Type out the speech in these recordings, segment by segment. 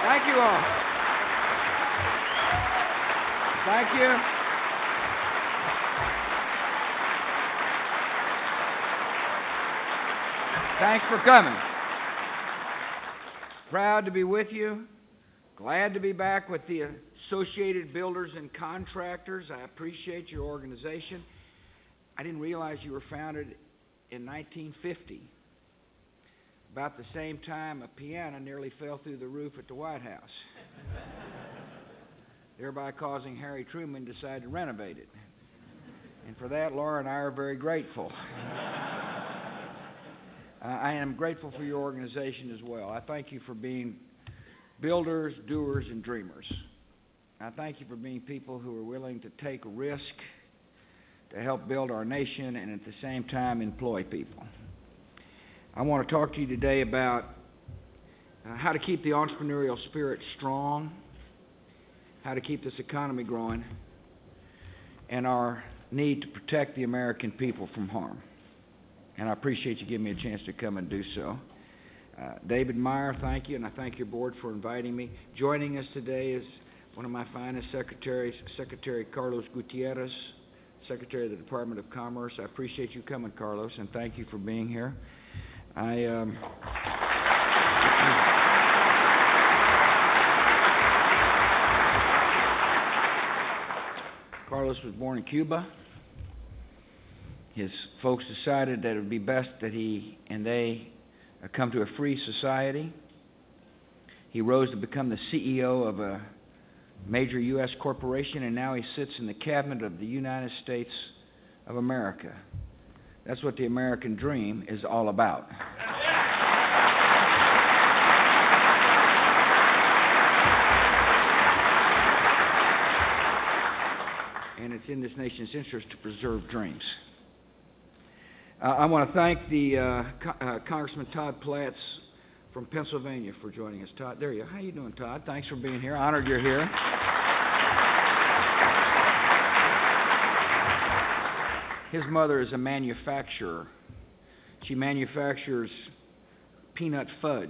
Thank you all. Thank you. Thanks for coming. Proud to be with you. Glad to be back with the Associated Builders and Contractors. I appreciate your organization. I didn't realize you were founded in 1950. About the same time a piano nearly fell through the roof at the White House, thereby causing Harry Truman to decide to renovate it. And for that, Laura and I are very grateful. I am grateful for your organization as well. I thank you for being builders, doers, and dreamers. I thank you for being people who are willing to take risk to help build our nation and at the same time employ people. I want to talk to you today about how to keep the entrepreneurial spirit strong, how to keep this economy growing, and our need to protect the American people from harm. And I appreciate you giving me a chance to come and do so. David Meyer, thank you, and I thank your board for inviting me. Joining us today is one of my finest secretaries, Secretary Carlos Gutierrez, Secretary of the Department of Commerce. I appreciate you coming, Carlos, and thank you for being here. Carlos was born in Cuba. His folks decided that it would be best that he and they come to a free society. He rose to become the CEO of a major U.S. corporation, and now he sits in the cabinet of the United States of America. That's what the American dream is all about. And it's in this nation's interest to preserve dreams. I want to thank the Congressman Todd Platts from Pennsylvania for joining us. Todd, there you are. How you doing, Todd? Thanks for being here. Honored you're here. His mother is a manufacturer. She manufactures peanut fudge.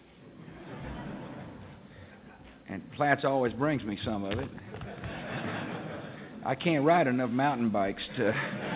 And Platts always brings me some of it. I can't ride enough mountain bikes to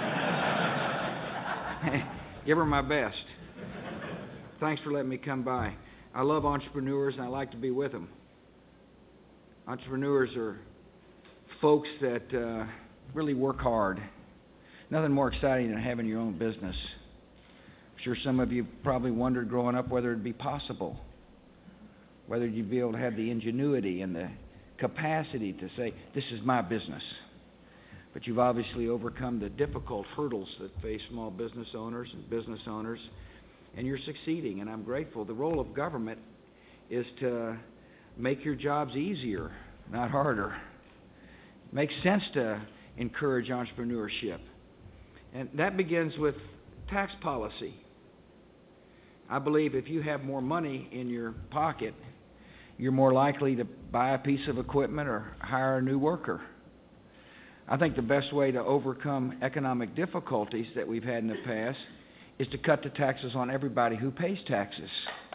give her my best. Thanks for letting me come by. I love entrepreneurs, and I like to be with them. Entrepreneurs are folks that really work hard. Nothing more exciting than having your own business. I'm sure some of you probably wondered growing up whether it'd be possible, whether you'd be able to have the ingenuity and the capacity to say, this is my business. But you've obviously overcome the difficult hurdles that face small business owners and business owners, and you're succeeding, and I'm grateful. The role of government is to make your jobs easier, not harder. It makes sense to encourage entrepreneurship. And that begins with tax policy. I believe if you have more money in your pocket, you're more likely to buy a piece of equipment or hire a new worker. I think the best way to overcome economic difficulties that we've had in the past is to cut the taxes on everybody who pays taxes.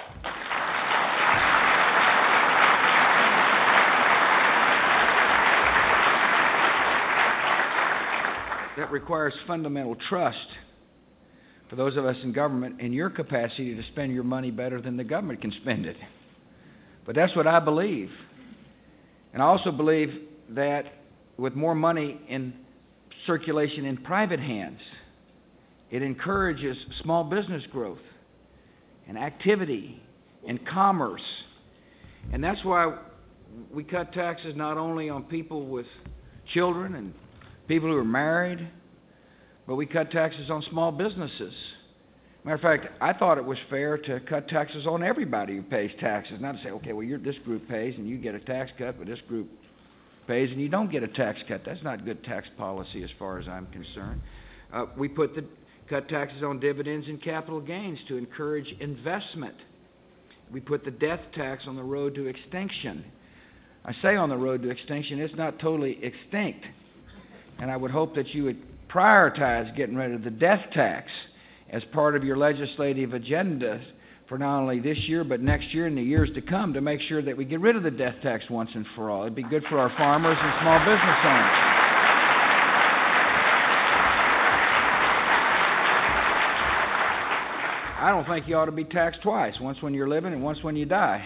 That requires fundamental trust for those of us in government in your capacity to spend your money better than the government can spend it. But that's what I believe. And I also believe that with more money in circulation in private hands, it encourages small business growth and activity and commerce. And that's why we cut taxes not only on people with children and people who are married, but we cut taxes on small businesses. Matter of fact, I thought it was fair to cut taxes on everybody who pays taxes, not to say, okay, well, this group pays and you get a tax cut, but this group pays and you don't get a tax cut. That's not good tax policy as far as I'm concerned. We cut taxes on dividends and capital gains to encourage investment. We put the death tax on the road to extinction. I say on the road to extinction, it's not totally extinct. And I would hope that you would prioritize getting rid of the death tax as part of your legislative agenda for not only this year, but next year and the years to come to make sure that we get rid of the death tax once and for all. It'd be good for our farmers and small business owners. I don't think you ought to be taxed twice, once when you're living and once when you die.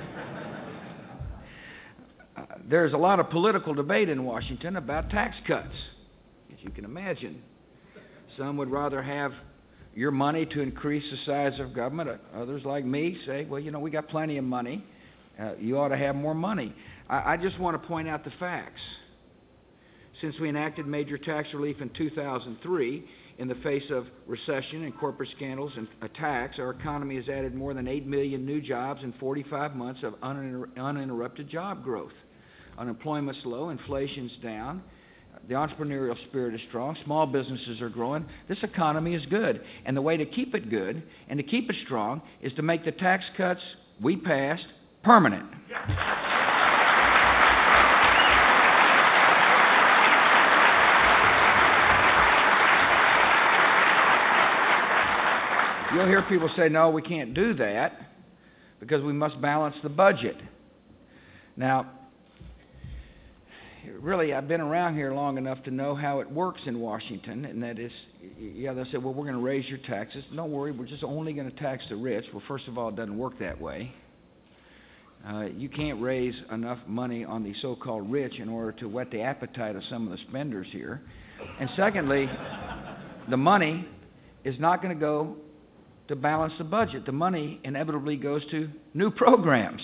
There's a lot of political debate in Washington about tax cuts, as you can imagine. Some would rather have your money to increase the size of government. Others, like me, say, well, we got plenty of money. You ought to have more money. I just want to point out the facts. Since we enacted major tax relief in 2003, in the face of recession and corporate scandals and attacks, our economy has added more than 8 million new jobs in 45 months of uninterrupted job growth. Unemployment's low, inflation's down, the entrepreneurial spirit is strong, small businesses are growing. This economy is good. And the way to keep it good and to keep it strong is to make the tax cuts we passed permanent. You'll hear people say, no, we can't do that because we must balance the budget. Now, really, I've been around here long enough to know how it works in Washington, and that is, they'll say, well, we're going to raise your taxes. Don't worry, we're just only going to tax the rich. Well, first of all, it doesn't work that way. You can't raise enough money on the so-called rich in order to whet the appetite of some of the spenders here. And secondly, the money is not going to go to balance the budget. The money inevitably goes to new programs,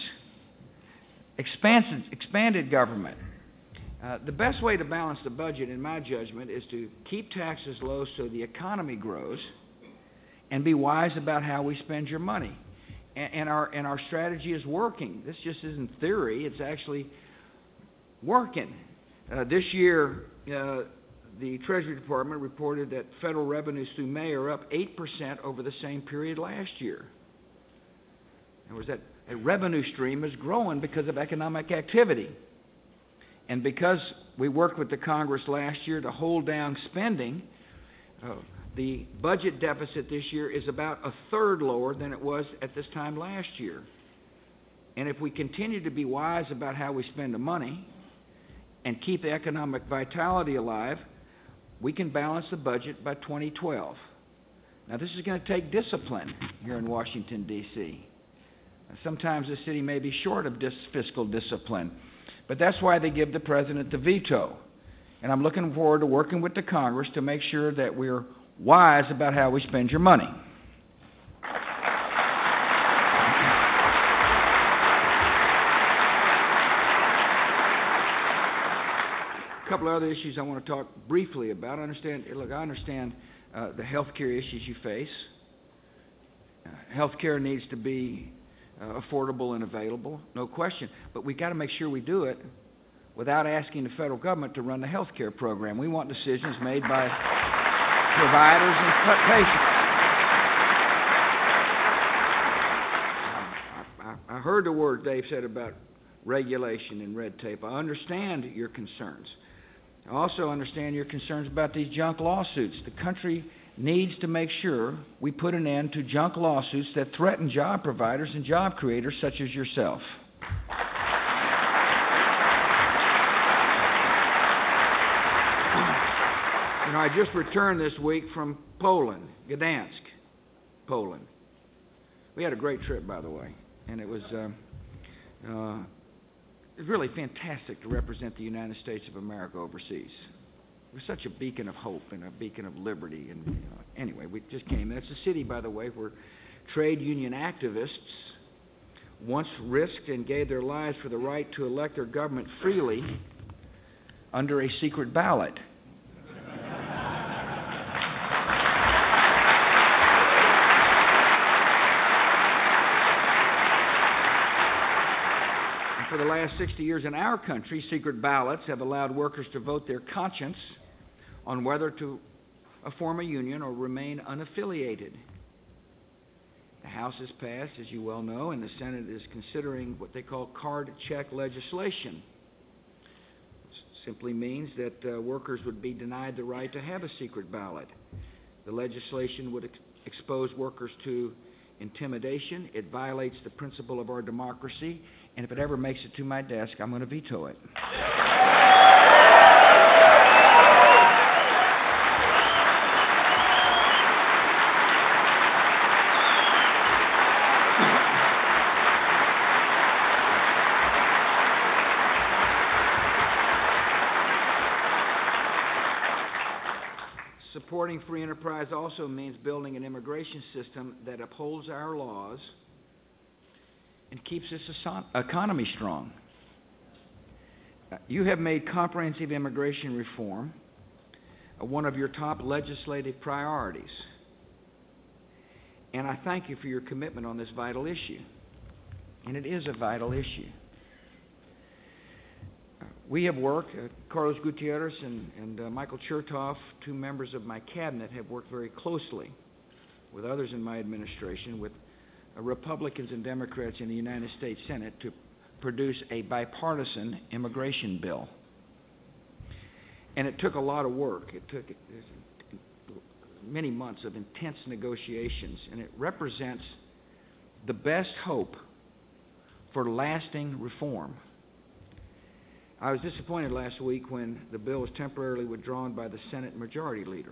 expanded government. The best way to balance the budget, in my judgment, is to keep taxes low so the economy grows and be wise about how we spend your money. And our strategy is working. This just isn't theory. It's actually working. This year, the Treasury Department reported that federal revenues through May are up 8% over the same period last year. In other words, that revenue stream is growing because of economic activity. And because we worked with the Congress last year to hold down spending, the budget deficit this year is about a third lower than it was at this time last year. And if we continue to be wise about how we spend the money and keep the economic vitality alive, we can balance the budget by 2012. Now, this is going to take discipline here in Washington, D.C. Sometimes the city may be short of fiscal discipline, but that's why they give the president the veto. And I'm looking forward to working with the Congress to make sure that we're wise about how we spend your money. A couple of other issues I want to talk briefly about. I understand the health care issues you face. Health care needs to be affordable and available, no question. But we've got to make sure we do it without asking the federal government to run the health care program. We want decisions made by providers and patients. I heard the word Dave said about regulation and red tape. I understand your concerns. I also understand your concerns about these junk lawsuits. The country needs to make sure we put an end to junk lawsuits that threaten job providers and job creators such as yourself. I just returned this week from Poland, Gdansk, Poland. We had a great trip, by the way, and it was really fantastic to represent the United States of America overseas. It was such a beacon of hope and a beacon of liberty. And anyway, we just came. That's a city, by the way, where trade union activists once risked and gave their lives for the right to elect their government freely under a secret ballot. For the last 60 years in our country, secret ballots have allowed workers to vote their conscience on whether to form a union or remain unaffiliated. The House has passed, as you well know, and the Senate is considering what they call card check legislation. It simply means that workers would be denied the right to have a secret ballot. The legislation would expose workers to intimidation. It violates the principle of our democracy. And if it ever makes it to my desk, I'm going to veto it. Supporting free enterprise also means building an immigration system that upholds our laws and keeps this economy strong. You have made comprehensive immigration reform one of your top legislative priorities. And I thank you for your commitment on this vital issue. And it is a vital issue. We have worked, Carlos Gutierrez and Michael Chertoff, two members of my cabinet, have worked very closely with others in my administration, with Republicans and Democrats in the United States Senate, to produce a bipartisan immigration bill. And it took a lot of work. It took many months of intense negotiations, and it represents the best hope for lasting reform. I was disappointed last week when the bill was temporarily withdrawn by the Senate Majority Leader.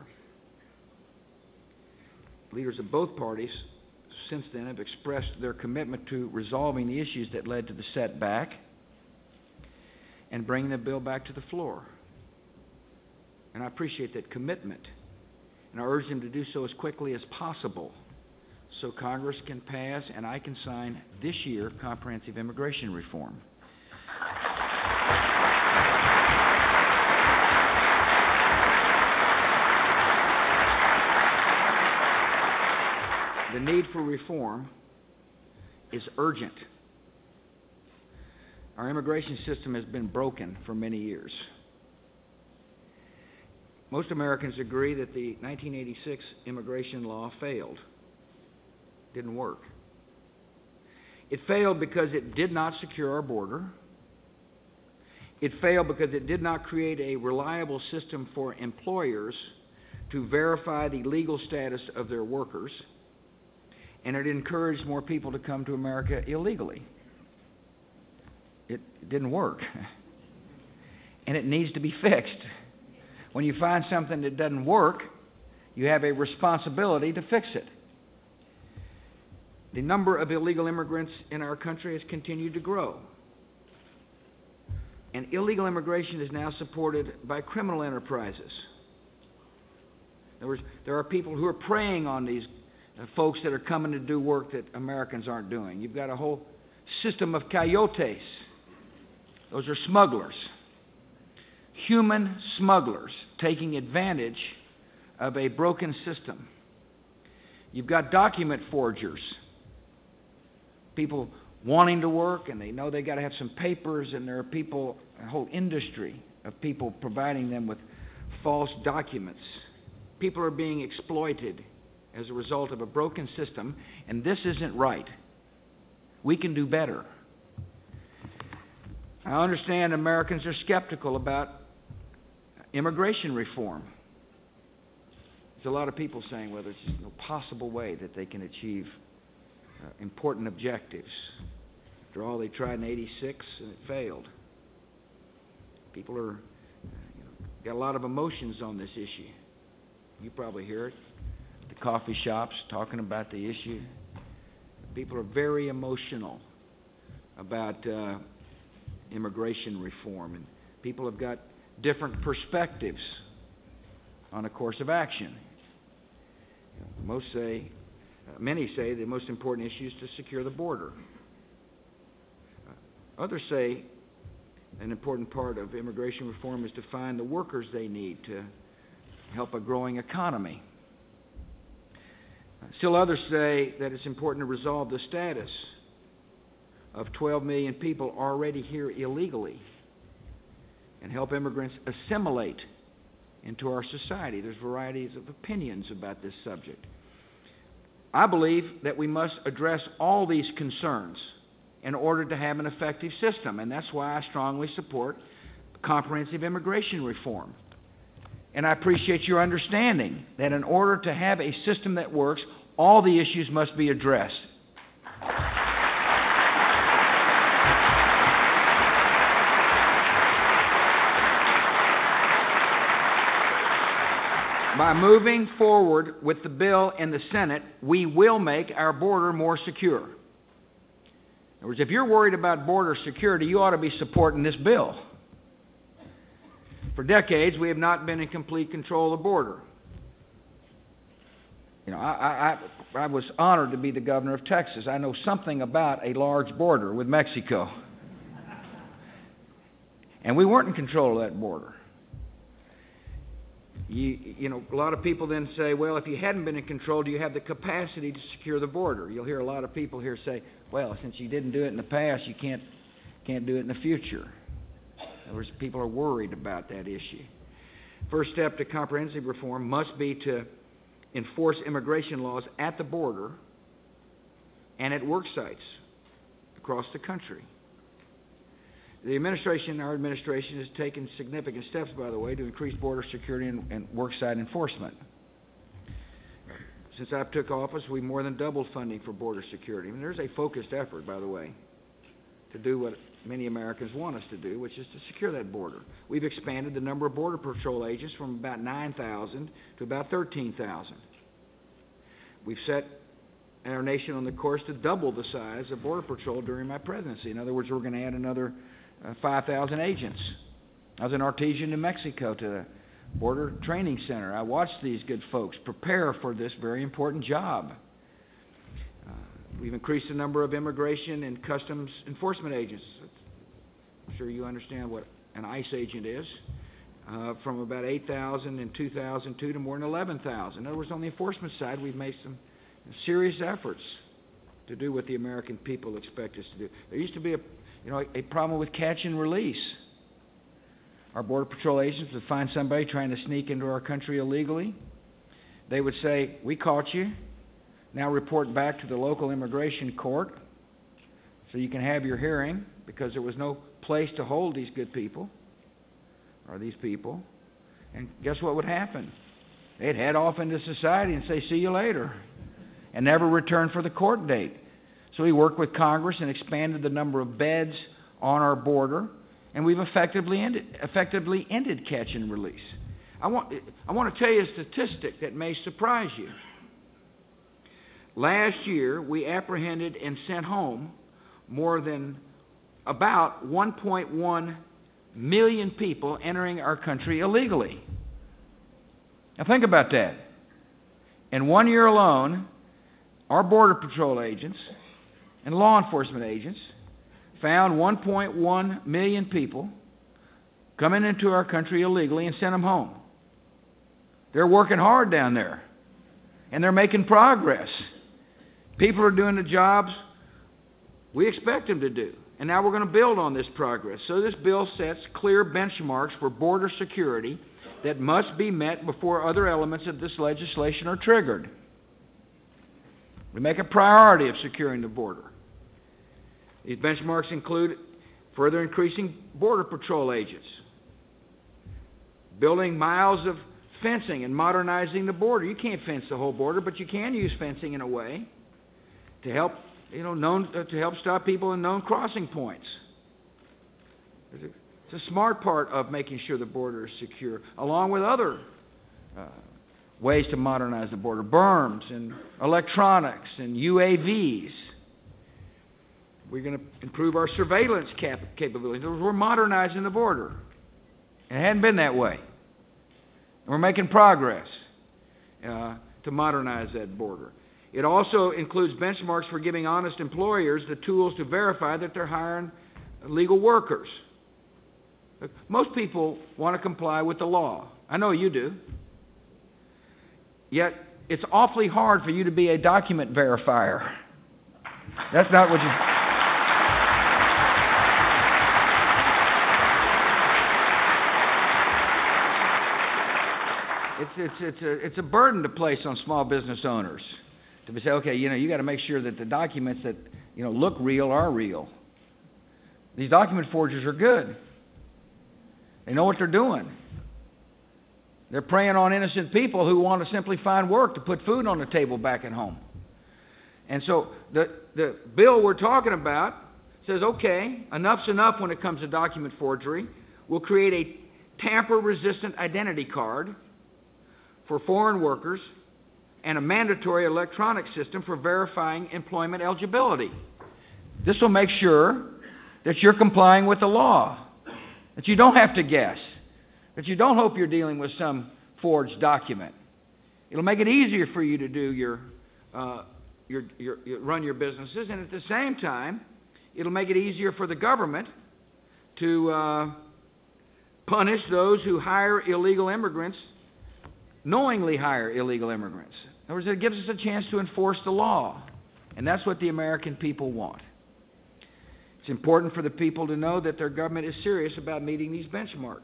Leaders of both parties since then have expressed their commitment to resolving the issues that led to the setback and bringing the bill back to the floor. And I appreciate that commitment. And I urge them to do so as quickly as possible so Congress can pass and I can sign this year comprehensive immigration reform. The need for reform is urgent. Our immigration system has been broken for many years. Most Americans agree that the 1986 immigration law failed. Didn't work. It failed because it did not secure our border. It failed because it did not create a reliable system for employers to verify the legal status of their workers. And it encouraged more people to come to America illegally. It didn't work. And it needs to be fixed. When you find something that doesn't work, you have a responsibility to fix it. The number of illegal immigrants in our country has continued to grow. And illegal immigration is now supported by criminal enterprises. In other words, there are people who are preying on these folks that are coming to do work that Americans aren't doing. You've got a whole system of coyotes. Those are smugglers. Human smugglers taking advantage of a broken system. You've got document forgers. People wanting to work and they know they got to have some papers, and there are people, a whole industry of people providing them with false documents. People are being exploited as a result of a broken system, and this isn't right. We can do better. I understand Americans are skeptical about immigration reform. There's a lot of people saying, well, there's no possible way that they can achieve important objectives. After all, they tried in '86 and it failed. People are got a lot of emotions on this issue. You probably hear it. The coffee shops talking about the issue. People are very emotional about immigration reform, and people have got different perspectives on a course of action. Many say the most important issue is to secure the border. Others say an important part of immigration reform is to find the workers they need to help a growing economy. Still others say that it's important to resolve the status of 12 million people already here illegally and help immigrants assimilate into our society. There's varieties of opinions about this subject. I believe that we must address all these concerns in order to have an effective system, and that's why I strongly support comprehensive immigration reform. And I appreciate your understanding that in order to have a system that works, all the issues must be addressed. By moving forward with the bill in the Senate, we will make our border more secure. In other words, if you're worried about border security, you ought to be supporting this bill. For decades, we have not been in complete control of the border. You know, I was honored to be the governor of Texas. I know something about a large border with Mexico. And we weren't in control of that border. You know, a lot of people then say, well, if you hadn't been in control, do you have the capacity to secure the border? You'll hear a lot of people here say, well, since you didn't do it in the past, you can't do it in the future. In other words, people are worried about that issue. First step to comprehensive reform must be to enforce immigration laws at the border and at work sites across the country. Our administration has taken significant steps, by the way, to increase border security and worksite enforcement. Since I took office, we more than doubled funding for border security. I mean, there's a focused effort, by the way, to do what many Americans want us to do, which is to secure that border. We've expanded the number of Border Patrol agents from about 9,000 to about 13,000. We've set our nation on the course to double the size of Border Patrol during my presidency. In other words, we're going to add another 5,000 agents. I was in Artesia, New Mexico, to the Border Training Center. I watched these good folks prepare for this very important job. We've increased the number of immigration and customs enforcement agents. I'm sure you understand what an ICE agent is. From about 8,000 in 2002 to more than 11,000. In other words, on the enforcement side, we've made some serious efforts to do what the American people expect us to do. There used to be a problem with catch and release. Our Border Patrol agents would find somebody trying to sneak into our country illegally. They would say, we caught you. Now report back to the local immigration court so you can have your hearing, because there was no place to hold these good people, or these people. And guess what would happen? They'd head off into society and say, see you later, and never return for the court date. So we worked with Congress and expanded the number of beds on our border, and we've effectively ended catch and release. I want to tell you a statistic that may surprise you. Last year, we apprehended and sent home more than about 1.1 million people entering our country illegally. Now think about that. In 1 year alone, our Border Patrol agents and law enforcement agents found 1.1 million people coming into our country illegally and sent them home. They're working hard down there, and they're making progress. People are doing the jobs we expect them to do. And now we're going to build on this progress. So this bill sets clear benchmarks for border security that must be met before other elements of this legislation are triggered. We make a priority of securing the border. These benchmarks include further increasing Border Patrol agents, building miles of fencing and modernizing the border. You can't fence the whole border, but you can use fencing in a way to help to help stop people in known crossing points. It's a smart part of making sure the border is secure, along with other ways to modernize the border, berms and electronics and UAVs. We're going to improve our surveillance capabilities. We're modernizing the border. It hadn't been that way. And we're making progress to modernize that border. It also includes benchmarks for giving honest employers the tools to verify that they're hiring legal workers. Most people want to comply with the law. I know you do. Yet, it's awfully hard for you to be a document verifier. That's not what you... It's a burden to place on small business owners to say, okay, you got to make sure that the documents that look real are real. These document forgers are good. They know what they're doing. They're preying on innocent people who want to simply find work to put food on the table back at home. And so the bill we're talking about says, okay, enough's enough when it comes to document forgery. We'll create a tamper-resistant identity card for foreign workers and a mandatory electronic system for verifying employment eligibility. This will make sure that you're complying with the law, that you don't have to guess, that you don't hope you're dealing with some forged document. It'll make it easier for you to do your run your businesses, and at the same time, it'll make it easier for the government to punish those who hire illegal immigrants, knowingly hire illegal immigrants. In other words, it gives us a chance to enforce the law, and that's what the American people want. It's important for the people to know that their government is serious about meeting these benchmarks.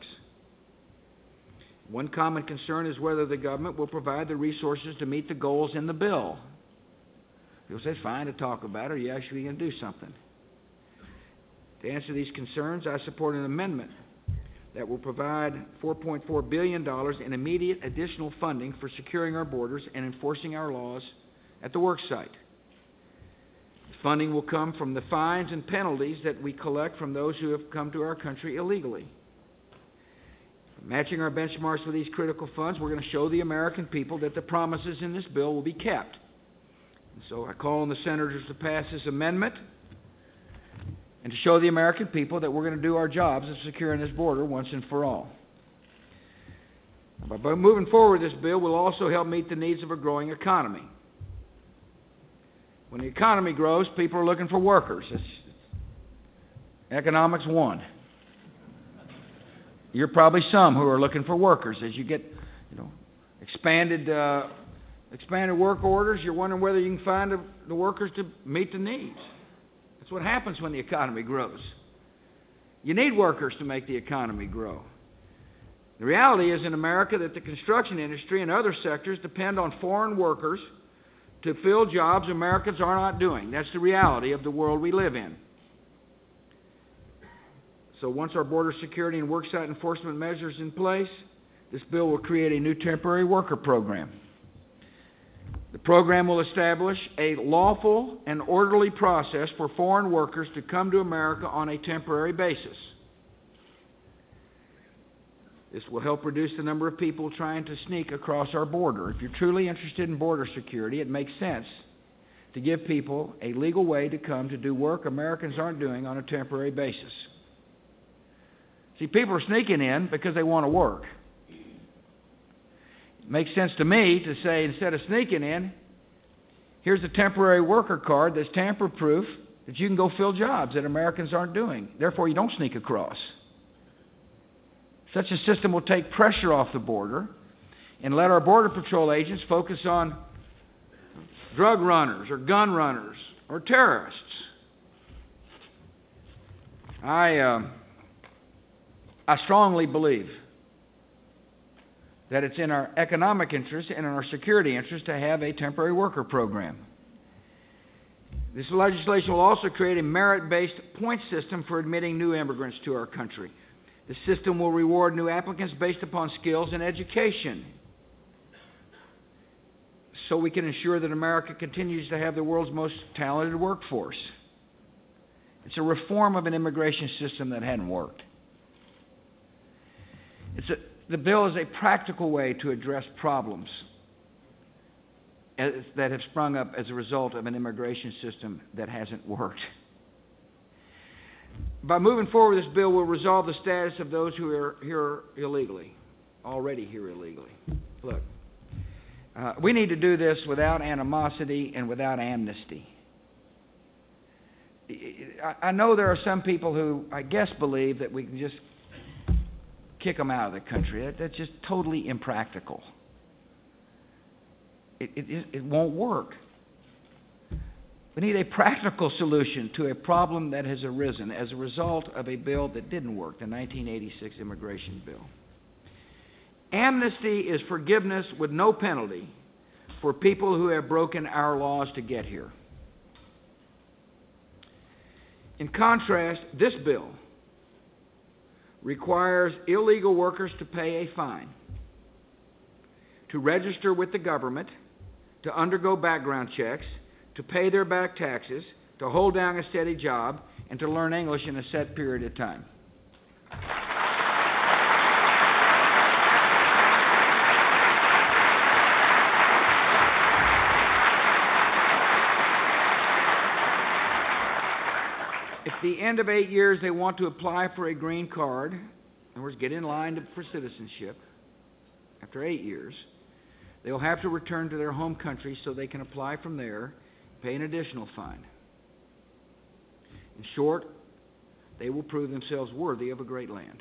One common concern is whether the government will provide the resources to meet the goals in the bill. People say, it's fine to talk about it. Are you actually going to do something? To answer these concerns, I support an amendment that will provide $4.4 billion in immediate additional funding for securing our borders and enforcing our laws at the work site. Funding will come from the fines and penalties that we collect from those who have come to our country illegally. Matching our benchmarks with these critical funds, we're going to show the American people that the promises in this bill will be kept. And so I call on the senators to pass this amendment and to show the American people that we're going to do our jobs of securing this border once and for all. By moving forward, this bill will also help meet the needs of a growing economy. When the economy grows, people are looking for workers. It's economics 1. You're probably some who are looking for workers. As you get, expanded work orders, you're wondering whether you can find the workers to meet the needs. That's what happens when the economy grows. You need workers to make the economy grow. The reality is in America that the construction industry and other sectors depend on foreign workers to fill jobs Americans are not doing. That's the reality of the world we live in. So once our border security and worksite enforcement measures in place, this bill will create a new temporary worker program. The program will establish a lawful and orderly process for foreign workers to come to America on a temporary basis. This will help reduce the number of people trying to sneak across our border. If you're truly interested in border security, it makes sense to give people a legal way to come to do work Americans aren't doing on a temporary basis. See, people are sneaking in because they want to work. It makes sense to me to say, instead of sneaking in, here's a temporary worker card that's tamper-proof that you can go fill jobs that Americans aren't doing. Therefore, you don't sneak across. Such a system will take pressure off the border and let our Border Patrol agents focus on drug runners or gun runners or terrorists. I strongly believe that it's in our economic interest and in our security interest to have a temporary worker program. This legislation will also create a merit-based point system for admitting new immigrants to our country. The system will reward new applicants based upon skills and education, so we can ensure that America continues to have the world's most talented workforce. It's a reform of an immigration system that hadn't worked. The bill is a practical way to address problems that have sprung up as a result of an immigration system that hasn't worked. By moving forward, this bill will resolve the status of those who are here illegally, already here illegally. Look, we need to do this without animosity and without amnesty. I know there are some people who, I guess, believe that we can just kick them out of the country. That's just totally impractical. It won't work. We need a practical solution to a problem that has arisen as a result of a bill that didn't work, the 1986 immigration bill. Amnesty is forgiveness with no penalty for people who have broken our laws to get here. In contrast, this bill requires illegal workers to pay a fine, to register with the government, to undergo background checks, to pay their back taxes, to hold down a steady job, and to learn English in a set period of time. If at the end of 8 years they want to apply for a green card, in other words, get in line for citizenship, after 8 years, they will have to return to their home country so they can apply from there, pay an additional fine. In short, they will prove themselves worthy of a great land.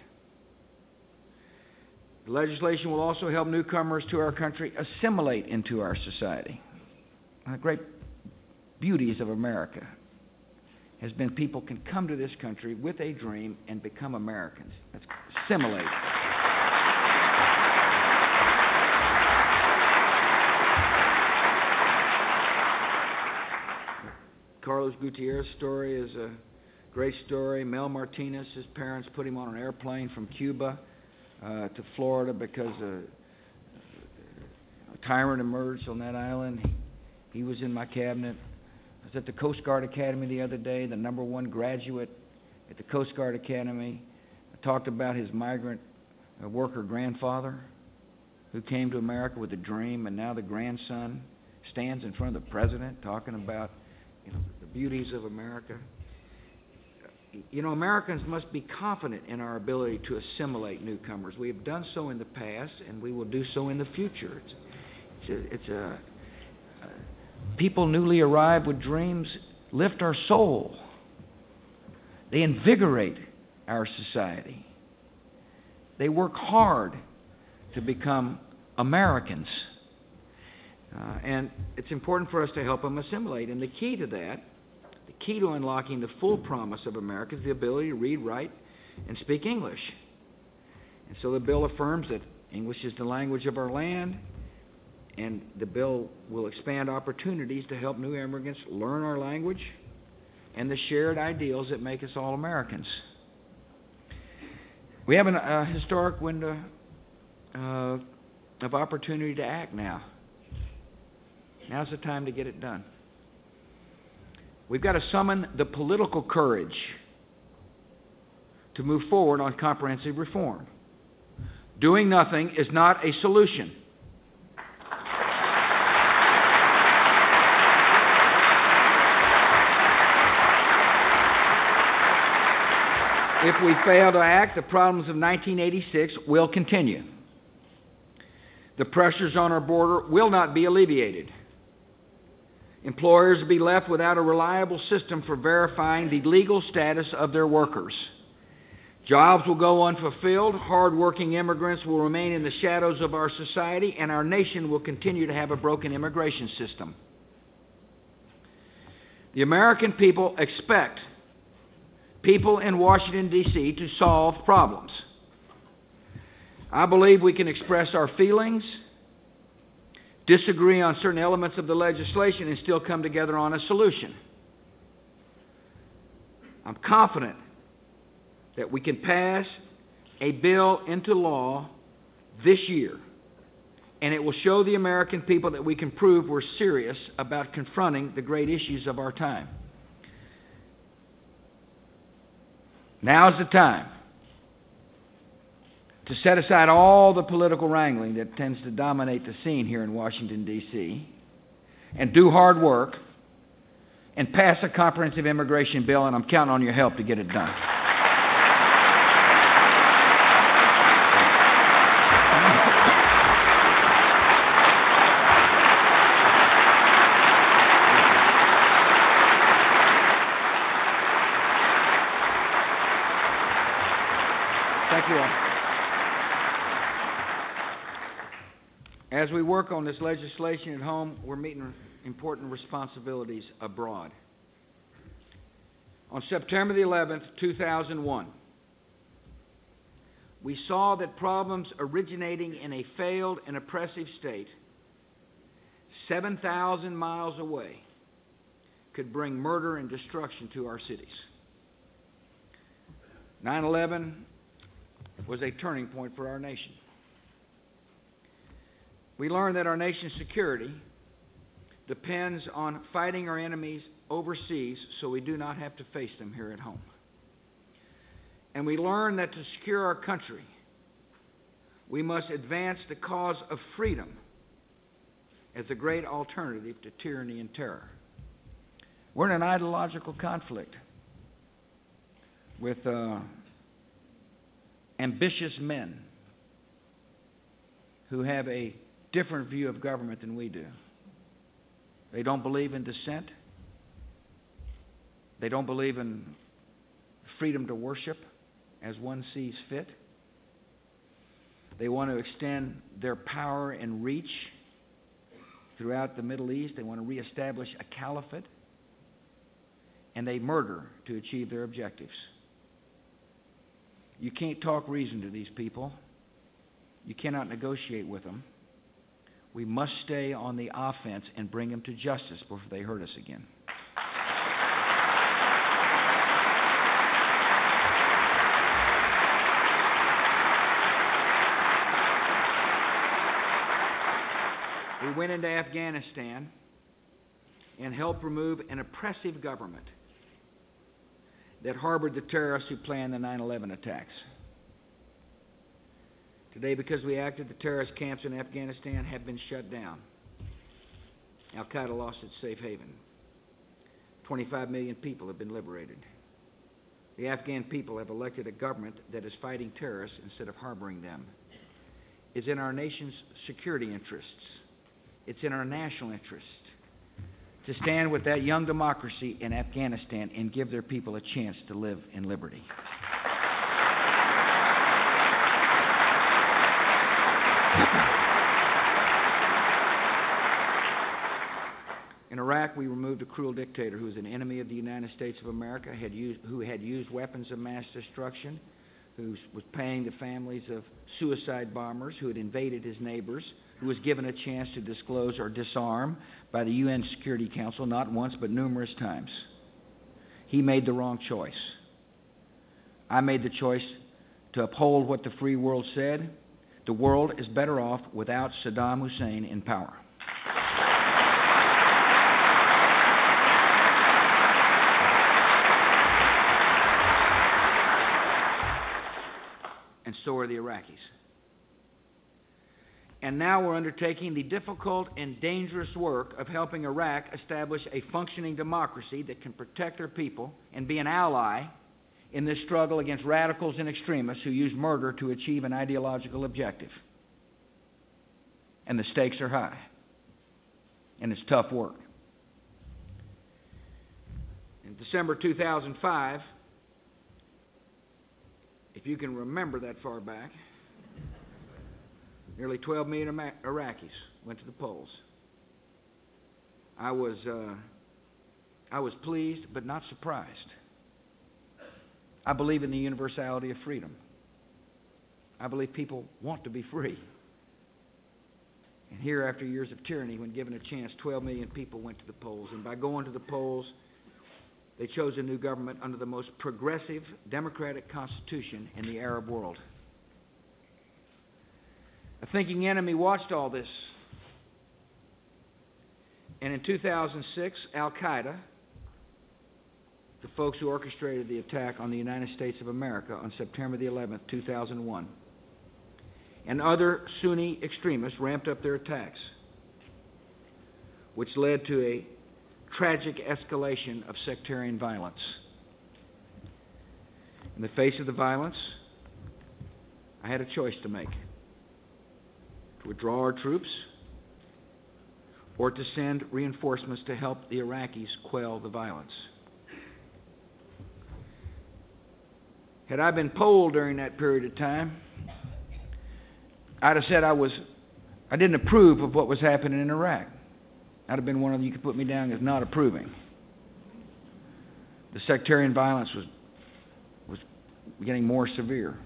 The legislation will also help newcomers to our country assimilate into our society. One of the great beauties of America has been people can come to this country with a dream and become Americans. Let's assimilate. Carlos Gutierrez's story is a great story. Mel Martinez, his parents put him on an airplane from Cuba to Florida because a tyrant emerged on that island. He was in my cabinet. I was at the Coast Guard Academy the other day, the #1 graduate at the Coast Guard Academy. I talked about his migrant worker grandfather who came to America with a dream, and now the grandson stands in front of the president talking about the beauties of America. Americans must be confident in our ability to assimilate newcomers. We have done so in the past, and we will do so in the future. People newly arrived with dreams lift our soul. They invigorate our society. They work hard to become Americans. And it's important for us to help them assimilate. And the key to that, the key to unlocking the full promise of America is the ability to read, write, and speak English. And so the bill affirms that English is the language of our land, and the bill will expand opportunities to help new immigrants learn our language and the shared ideals that make us all Americans. We have a historic window of opportunity to act now. Now's the time to get it done. We've got to summon the political courage to move forward on comprehensive reform. Doing nothing is not a solution. If we fail to act, the problems of 1986 will continue. The pressures on our border will not be alleviated. Employers will be left without a reliable system for verifying the legal status of their workers. Jobs will go unfulfilled, hard-working immigrants will remain in the shadows of our society, and our nation will continue to have a broken immigration system. The American people expect people in Washington, D.C. to solve problems. I believe we can express our feelings, disagree on certain elements of the legislation, and still come together on a solution. I'm confident that we can pass a bill into law this year, and it will show the American people that we can prove we're serious about confronting the great issues of our time. Now's the time to set aside all the political wrangling that tends to dominate the scene here in Washington, D.C., and do hard work and pass a comprehensive immigration bill, and I'm counting on your help to get it done. Thank you all. As we work on this legislation at home, we're meeting important responsibilities abroad. On September the 11th, 2001, we saw that problems originating in a failed and oppressive state 7,000 miles away could bring murder and destruction to our cities. 9/11 was a turning point for our nation. We learned that our nation's security depends on fighting our enemies overseas so we do not have to face them here at home. And we learn that to secure our country, we must advance the cause of freedom as a great alternative to tyranny and terror. We're in an ideological conflict with ambitious men who have a different view of government than we do. They don't believe in dissent. They don't believe in freedom to worship as one sees fit. They want to extend their power and reach throughout the Middle East. They want to reestablish a caliphate. And they murder to achieve their objectives. You can't talk reason to these people. You cannot negotiate with them. We must stay on the offense and bring them to justice before they hurt us again. We went into Afghanistan and helped remove an oppressive government that harbored the terrorists who planned the 9/11 attacks. Today, because we acted, the terrorist camps in Afghanistan have been shut down. Al-Qaeda lost its safe haven. 25 million people have been liberated. The Afghan people have elected a government that is fighting terrorists instead of harboring them. It's in our nation's security interests. It's in our national interest to stand with that young democracy in Afghanistan and give their people a chance to live in liberty. In Iraq, we removed a cruel dictator who was an enemy of the United States of America, who had used weapons of mass destruction, who was paying the families of suicide bombers, who had invaded his neighbors, who was given a chance to disclose or disarm by the UN Security Council not once but numerous times. He made the wrong choice. I made the choice to uphold what the free world said. The world is better off without Saddam Hussein in power. And so are the Iraqis. And now we're undertaking the difficult and dangerous work of helping Iraq establish a functioning democracy that can protect their people and be an ally in this struggle against radicals and extremists who use murder to achieve an ideological objective. And the stakes are high. And it's tough work. In December 2005, if you can remember that far back, nearly 12 million Iraqis went to the polls. I was pleased but not surprised. I believe in the universality of freedom. I believe people want to be free. And here, after years of tyranny, when given a chance, 12 million people went to the polls. And by going to the polls, they chose a new government under the most progressive democratic constitution in the Arab world. A thinking enemy watched all this. And in 2006, Al-Qaeda, the folks who orchestrated the attack on the United States of America on September the 11th, 2001, and other Sunni extremists ramped up their attacks, which led to a tragic escalation of sectarian violence. In the face of the violence, I had a choice to make: to withdraw our troops or to send reinforcements to help the Iraqis quell the violence. Had I been polled during that period of time, I'd have said I didn't approve of what was happening in Iraq. I'd have been one of you could put me down as not approving. The sectarian violence was getting more severe.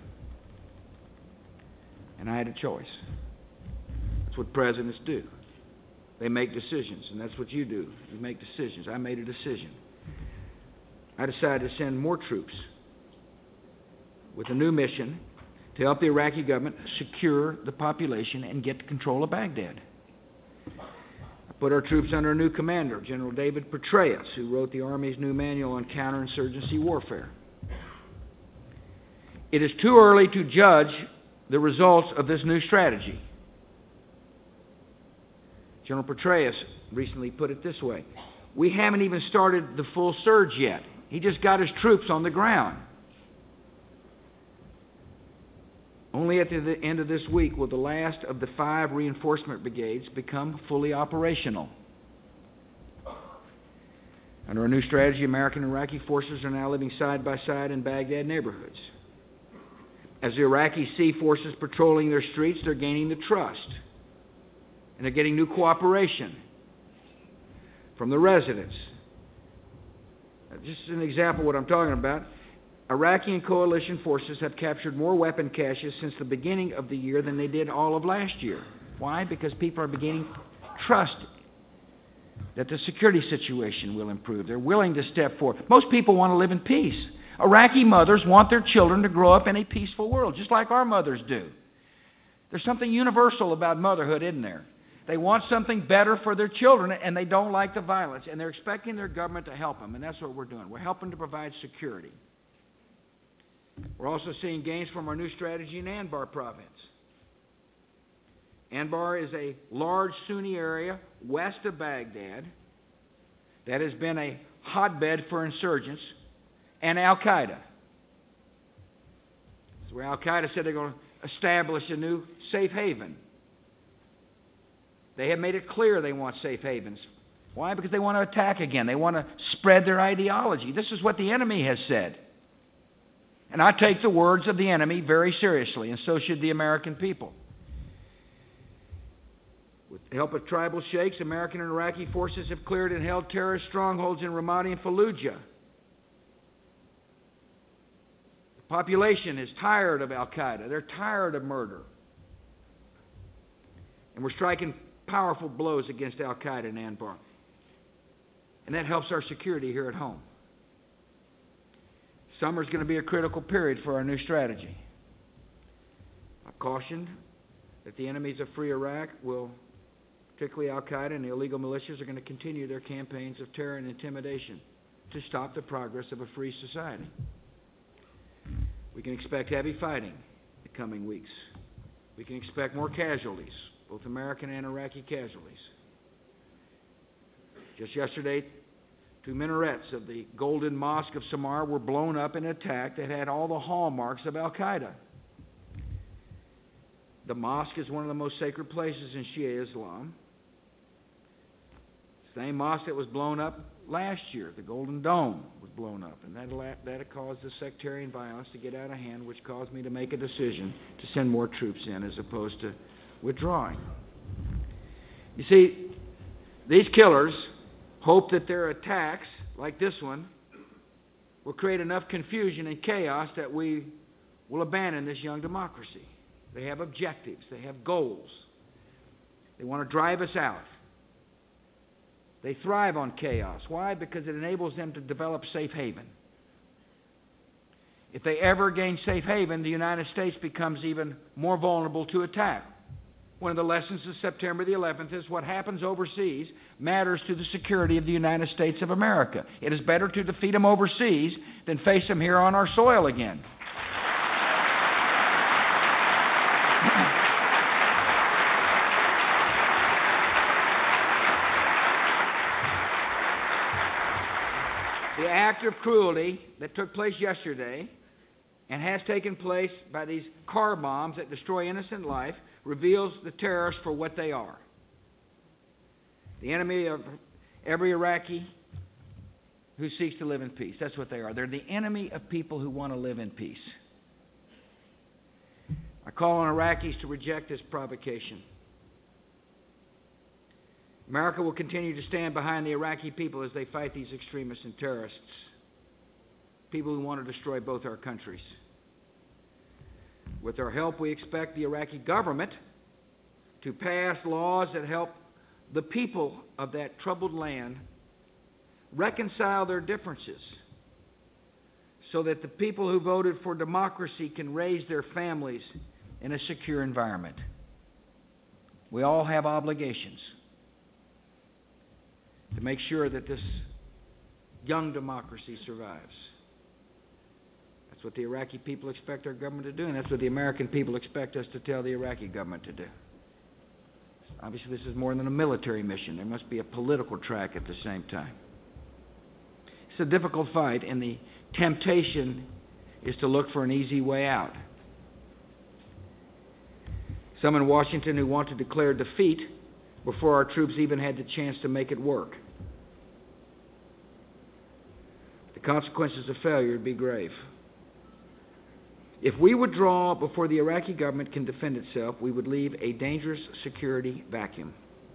And I had a choice. That's what presidents do. They make decisions, and that's what you do. You make decisions. I made a decision. I decided to send more troops with a new mission to help the Iraqi government secure the population and get control of Baghdad. I put our troops under a new commander, General David Petraeus, who wrote the Army's new manual on counterinsurgency warfare. It is too early to judge the results of this new strategy. General Petraeus recently put it this way: we haven't even started the full surge yet. He just got his troops on the ground. Only at the end of this week will the last of the 5 reinforcement brigades become fully operational. Under a new strategy, American and Iraqi forces are now living side by side in Baghdad neighborhoods. As the Iraqis see forces patrolling their streets, they're gaining the trust. And they're getting new cooperation from the residents. Just an example of what I'm talking about. Iraqi and coalition forces have captured more weapon caches since the beginning of the year than they did all of last year. Why? Because people are beginning to trust that the security situation will improve. They're willing to step forward. Most people want to live in peace. Iraqi mothers want their children to grow up in a peaceful world, just like our mothers do. There's something universal about motherhood, isn't there? They want something better for their children, and they don't like the violence, and they're expecting their government to help them, and that's what we're doing. We're helping to provide security. We're also seeing gains from our new strategy in Anbar province. Anbar is a large Sunni area west of Baghdad that has been a hotbed for insurgents and Al-Qaeda. That's where Al-Qaeda said they're going to establish a new safe haven. They have made it clear they want safe havens. Why? Because they want to attack again. They want to spread their ideology. This is what the enemy has said. And I take the words of the enemy very seriously, and so should the American people. With the help of tribal sheikhs, American and Iraqi forces have cleared and held terrorist strongholds in Ramadi and Fallujah. The population is tired of Al-Qaeda. They're tired of murder. And we're striking powerful blows against Al-Qaeda in Anbar. And that helps our security here at home. Summer is going to be a critical period for our new strategy. I cautioned that the enemies of free Iraq will, particularly Al-Qaeda and the illegal militias, are going to continue their campaigns of terror and intimidation to stop the progress of a free society. We can expect heavy fighting in the coming weeks. We can expect more casualties, both American and Iraqi casualties. Just yesterday, 2 minarets of the Golden Mosque of Samar were blown up in an attack that had all the hallmarks of Al-Qaeda. The mosque is one of the most sacred places in Shia Islam. Same mosque that was blown up last year, the Golden Dome, was blown up. And that caused the sectarian violence to get out of hand, which caused me to make a decision to send more troops in as opposed to withdrawing. You see, these killers hope that their attacks, like this one, will create enough confusion and chaos that we will abandon this young democracy. They have objectives. They have goals. They want to drive us out. They thrive on chaos. Why? Because it enables them to develop safe haven. If they ever gain safe haven, the United States becomes even more vulnerable to attack. One of the lessons of September the 11th is what happens overseas matters to the security of the United States of America. It is better to defeat them overseas than face them here on our soil again. The act of cruelty that took place yesterday and has taken place by these car bombs that destroy innocent life reveals the terrorists for what they are. The enemy of every Iraqi who seeks to live in peace. That's what they are. They're the enemy of people who want to live in peace. I call on Iraqis to reject this provocation. America will continue to stand behind the Iraqi people as they fight these extremists and terrorists, people who want to destroy both our countries. With our help, we expect the Iraqi government to pass laws that help the people of that troubled land reconcile their differences so that the people who voted for democracy can raise their families in a secure environment. We all have obligations. to make sure that this young democracy survives. That's what the Iraqi people expect our government to do, and that's what the American people expect us to tell the Iraqi government to do. Obviously, this is more than a military mission. There must be a political track at the same time. It's a difficult fight, and the temptation is to look for an easy way out. Some in Washington who want to declare defeat before our troops even had the chance to make it work. The consequences of failure would be grave. If we withdraw before the Iraqi government can defend itself, we would leave a dangerous security vacuum,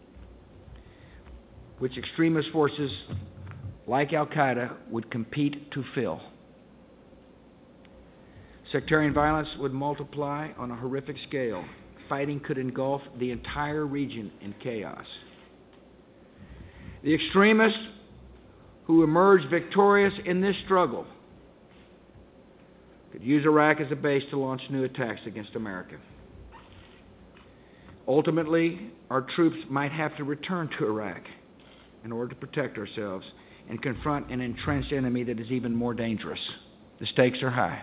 which extremist forces like Al-Qaeda would compete to fill. Sectarian violence would multiply on a horrific scale. Fighting could engulf the entire region in chaos. The extremists who emerge victorious in this struggle could use Iraq as a base to launch new attacks against America. Ultimately, our troops might have to return to Iraq in order to protect ourselves and confront an entrenched enemy that is even more dangerous. The stakes are high.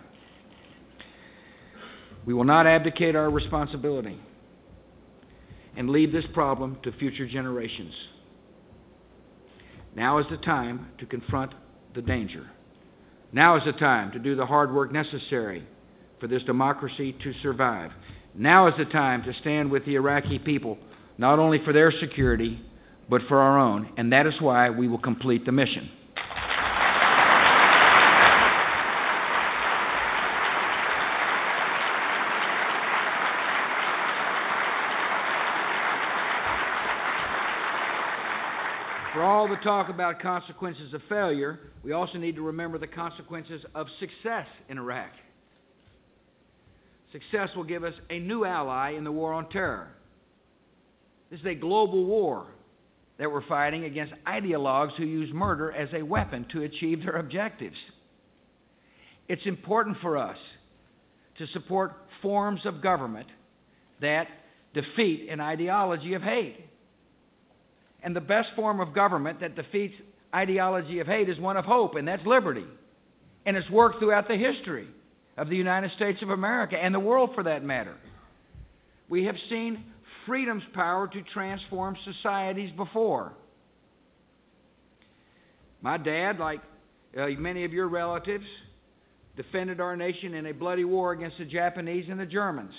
We will not abdicate our responsibility and leave this problem to future generations. Now is the time to confront the danger. Now is the time to do the hard work necessary for this democracy to survive. Now is the time to stand with the Iraqi people, not only for their security, but for our own, and that is why we will complete the mission. For all the talk about consequences of failure, we also need to remember the consequences of success in Iraq. Success will give us a new ally in the war on terror. This is a global war that we're fighting against ideologues who use murder as a weapon to achieve their objectives. It's important for us to support forms of government that defeat an ideology of hate. And the best form of government that defeats ideology of hate is one of hope, and that's liberty. And it's worked throughout the history of the United States of America and the world for that matter. We have seen freedom's power to transform societies before. My dad, like many of your relatives, defended our nation in a bloody war against the Japanese and the Germans.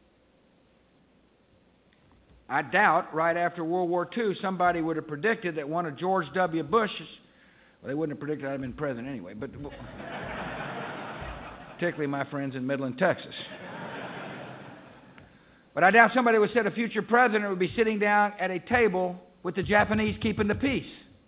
I doubt right after World War II somebody would have predicted that one of George W. Bush's, well, they wouldn't have predicted I'd have been president anyway, but particularly my friends in Midland, Texas. But I doubt somebody would have said a future president would be sitting down at a table with the Japanese keeping the peace.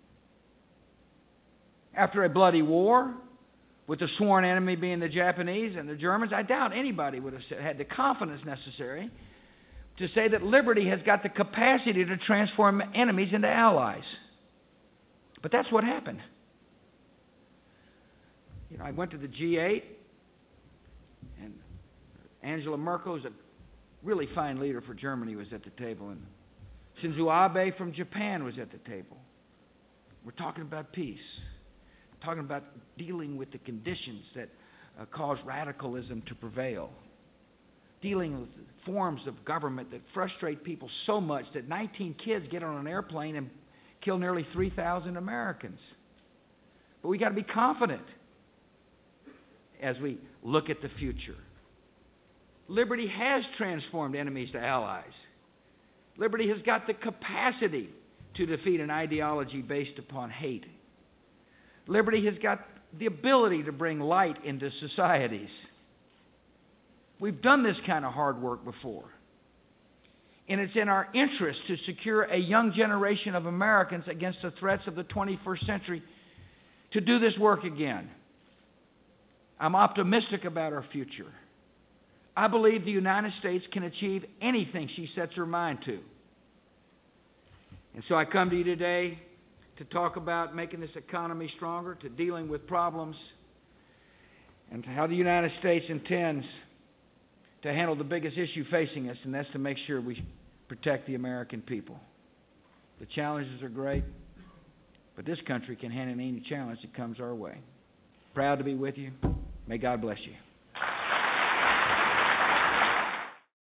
After a bloody war, with the sworn enemy being the Japanese and the Germans, I doubt anybody would have had the confidence necessary to say that liberty has got the capacity to transform enemies into allies. But that's what happened. You know, I went to the G8, and Angela Merkel, who's a really fine leader for Germany, was at the table, and Shinzo Abe from Japan was at the table. We're talking about peace. We're talking about dealing with the conditions that cause radicalism to prevail. Dealing with forms of government that frustrate people so much that 19 kids get on an airplane and kill nearly 3,000 Americans. But we got to be confident as we look at the future. Liberty has transformed enemies to allies. Liberty has got the capacity to defeat an ideology based upon hate. Liberty has got the ability to bring light into societies. We've done this kind of hard work before. And it's in our interest to secure a young generation of Americans against the threats of the 21st century to do this work again. I'm optimistic about our future. I believe the United States can achieve anything she sets her mind to. And so I come to you today to talk about making this economy stronger, to dealing with problems, and to how the United States intends to handle the biggest issue facing us, and that's to make sure we protect the American people. The challenges are great. But this country can handle any challenge that comes our way. Proud to be with you. May God bless you.